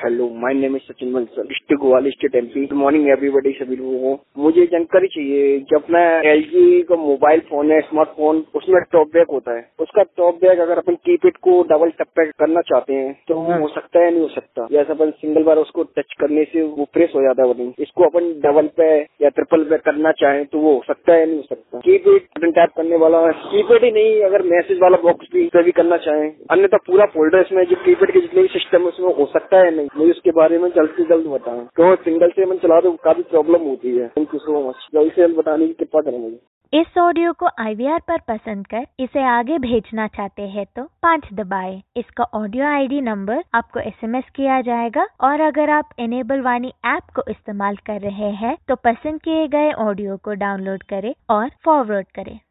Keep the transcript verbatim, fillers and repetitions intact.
Hello, my name is Sachin Bansal, district Gwalior state MP. Good morning everybody, सभी लोगों को। मुझे जानकारी चाहिए कि अपना एलजी का मोबाइल फोन है, स्मार्टफोन, उसमें टॉप बैक होता है। उसका टॉप बैक अगर अपन कीपैड को डबल टैप पे करना चाहते हैं तो वो हो सकता है या नहीं हो सकता? या अपन सिंगल बार उसको टच करने से वो प्रेस हो जाता है बटन। इसको अपन डबल पे या ट्रिपल पे करना चाहें तो वो हो सकता है या नहीं हो सकता? कीपैड बटन टैप करने वाला, कीपैड ही नहीं, अगर मैसेज वाला बॉक्स भी भी करना चाहें, अन्यथा पूरा फोल्डर इसमें जो कीपैड के जितने भी सिस्टम है उसमें हो सकता है नहीं? मुझे उसके बारे में जल्द से जल्द बताएं, क्यों सिंगल से मन चला दो काफी प्रॉब्लम होती है। थैंक यू सो मच, जल्द से जल्द बताने की कृपा करें मुझे। इस ऑडियो को आईवीआर पर पसंद कर इसे आगे भेजना चाहते हैं तो पाँच दबाएं। इसका ऑडियो आईडी नंबर आपको एसएमएस किया जाएगा और अगर आप इनेबल वाणी ऐप को इस्तेमाल कर रहे हैं तो पसंद किए गए ऑडियो को डाउनलोड करें और फॉरवर्ड करें।